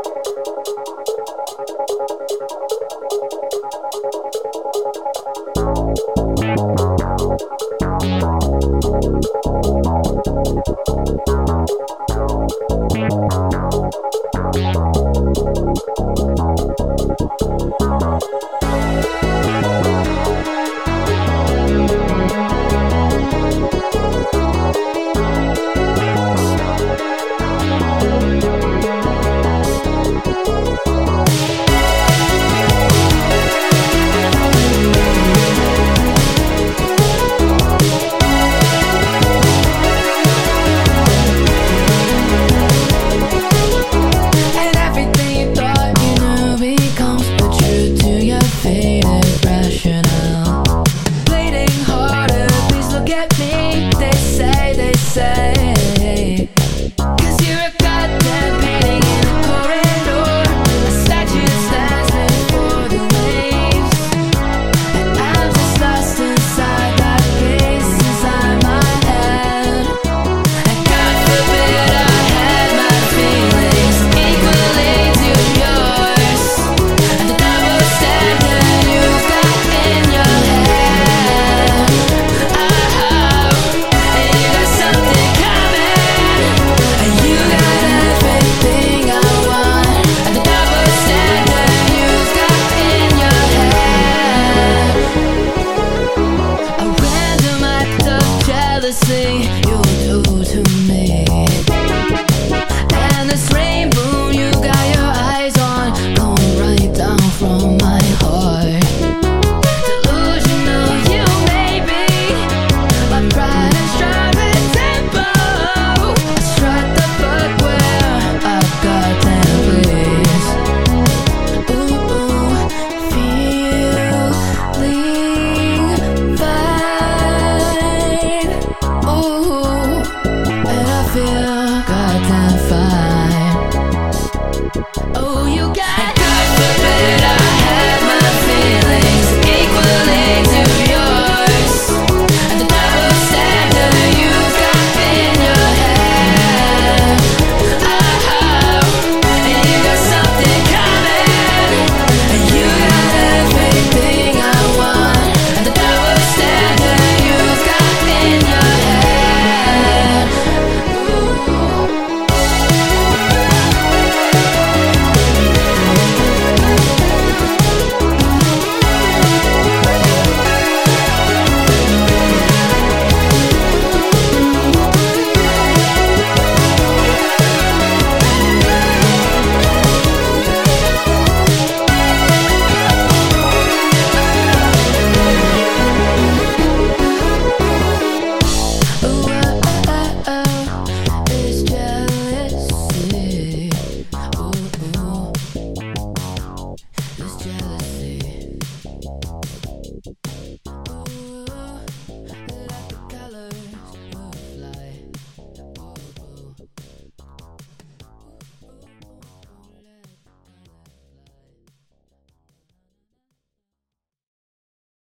you do to me. And this rainbow you got your eyes on, going right down from my heart. Delusional you may be, my pride and strive and tempo. I strut the fuck where I goddamn please. Ooh, feeling fine. Ooh, and I feel goddamn fine. Oh, you got